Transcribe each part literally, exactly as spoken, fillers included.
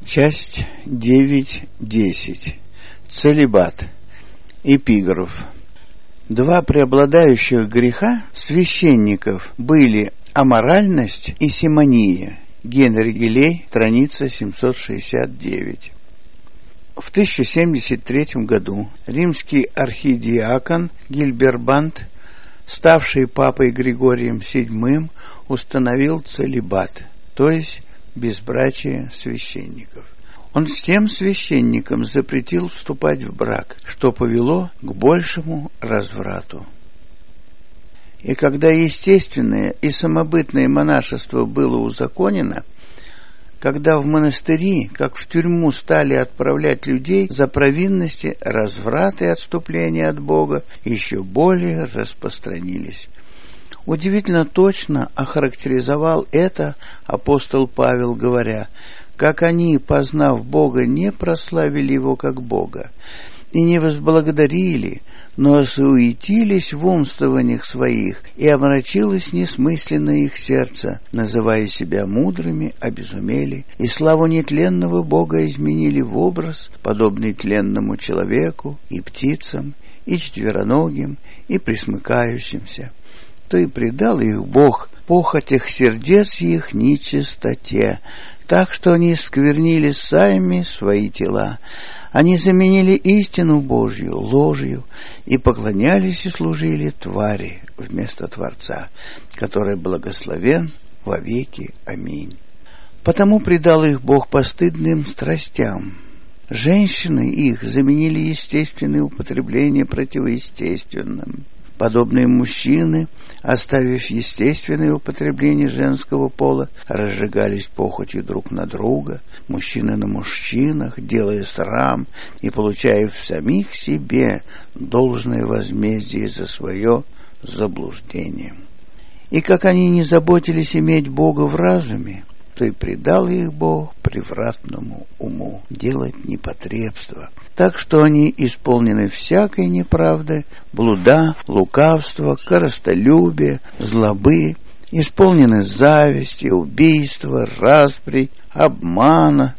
Часть девять десять. Целибат. Эпиграф. Два преобладающих греха священников были аморальность и симония. Генри Гилей, страница семьсот шестьдесят девять. В тысяча семьдесят третьем году римский архидиакон Гильбербанд, ставший папой Григорием седьмым, установил целибат, то есть безбрачие священников. Он всем священникам запретил вступать в брак, что повело к большему разврату. И когда естественное и самобытное монашество было узаконено, когда в монастыри, как в тюрьму, стали отправлять людей за провинности, разврат и отступление от Бога еще более распространились. Удивительно точно охарактеризовал это апостол Павел, говоря: «Как они, познав Бога, не прославили Его как Бога, и не возблагодарили, но осуетились в умствованиях своих, и омрачилось несмысленное их сердце, называя себя мудрыми, обезумели, и славу нетленного Бога изменили в образ, подобный тленному человеку, и птицам, и четвероногим, и пресмыкающимся. То и предал их Бог похотях сердец их нечистоте, так что они сквернили сами свои тела. Они заменили истину Божью ложью и поклонялись и служили твари вместо Творца, который благословен вовеки. Аминь. Потому предал их Бог постыдным страстям. Женщины их заменили естественное употребление противоестественным. Подобные мужчины, оставив естественное употребление женского пола, разжигались похотью друг на друга, мужчины на мужчинах, делая срам и получая в самих себе должное возмездие за свое заблуждение. И как они не заботились иметь Бога в разуме, то и предал их Бог превратному уму делать непотребство. Так что они исполнены всякой неправды, блуда, лукавства, корыстолюбия, злобы, исполнены зависти, убийства, распри, обмана,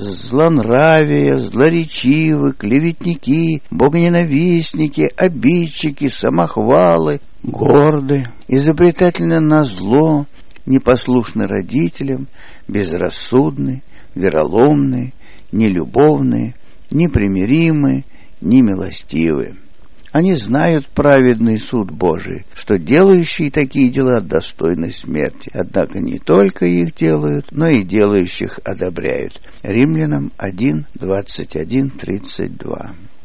злонравия, злоречивы, клеветники, богоненавистники, обидчики, самохвалы, горды, изобретательны на зло, непослушны родителям, безрассудны, вероломны, нелюбовны, непримиримы, немилостивы. Они знают праведный суд Божий, что делающие такие дела достойны смерти. Однако не только их делают, но и делающих одобряют. Римлянам один, двадцать один, тридцать два.